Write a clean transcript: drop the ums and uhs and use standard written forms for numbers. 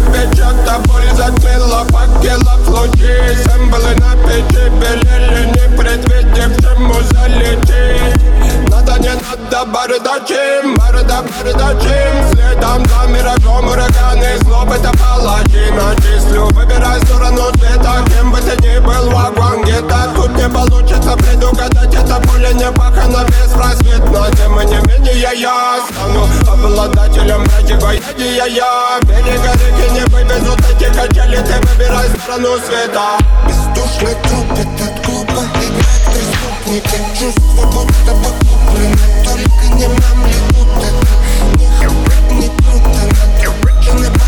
Печата боль затмила факелов лучи. Символы на печи белели, не предвидев, чему залететь. Надо, не надо, бардачим, бардачим. Следом за миражом ураганы, злобы это паладина. Числю, выбирай сторону света, кем бы ты ни был, вагон где-то. Тут не получится предугадать, это поле не пахано беспросветно. Тем не менее я стану обладателем противоядия. Я берега реки не вывезут эти качели. Ты выбирай сторону света. Бездушный труп, этот глупо играет преступники. Чувства будто бы куплены, только не нам ли тут это. Не круто, не круто, надо не